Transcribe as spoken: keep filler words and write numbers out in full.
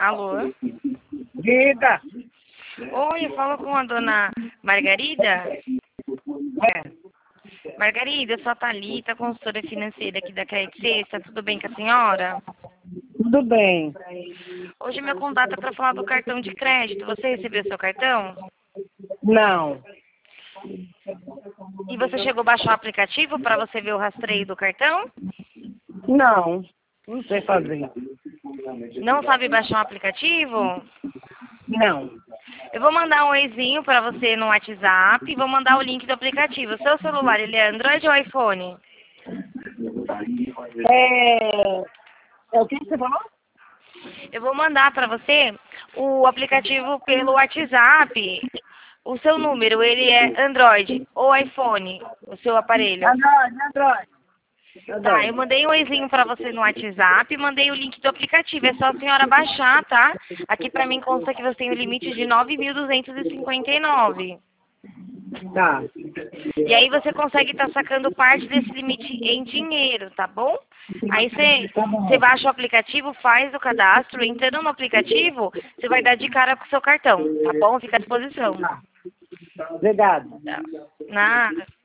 Alô? Diga. Oi, eu falo com a dona Margarida. É, Margarida, eu sou a Thalita, consultora financeira aqui da Credit Sexta. Tudo bem com a senhora? tudo bem. Hoje meu contato é para falar do cartão de crédito. Você recebeu seu cartão? Não, E você chegou a baixar o aplicativo para você ver o rastreio do cartão? não, não sei fazer. Não sabe baixar um aplicativo? Não. Eu vou mandar um oizinho para você no WhatsApp e vou mandar o link do aplicativo. Seu celular, ele é Android ou iPhone? É, é o que você falou? Eu vou mandar para você o aplicativo pelo WhatsApp. O seu número, ele é Android ou iPhone, o seu aparelho. Android, Android. Tá, eu Android. mandei um oizinho pra você no WhatsApp e mandei o link do aplicativo. É só a senhora baixar, tá? Aqui pra mim consta que você tem o limite de nove mil duzentos e cinquenta e nove. Tá. E aí você consegue estar sacando parte desse limite em dinheiro, tá bom? Aí você, Tá você bom. baixa o aplicativo, faz o cadastro. Entrando no aplicativo, você vai dar de cara com o seu cartão, tá bom? Fica à disposição. Tá. Obrigado. Tá. Nada.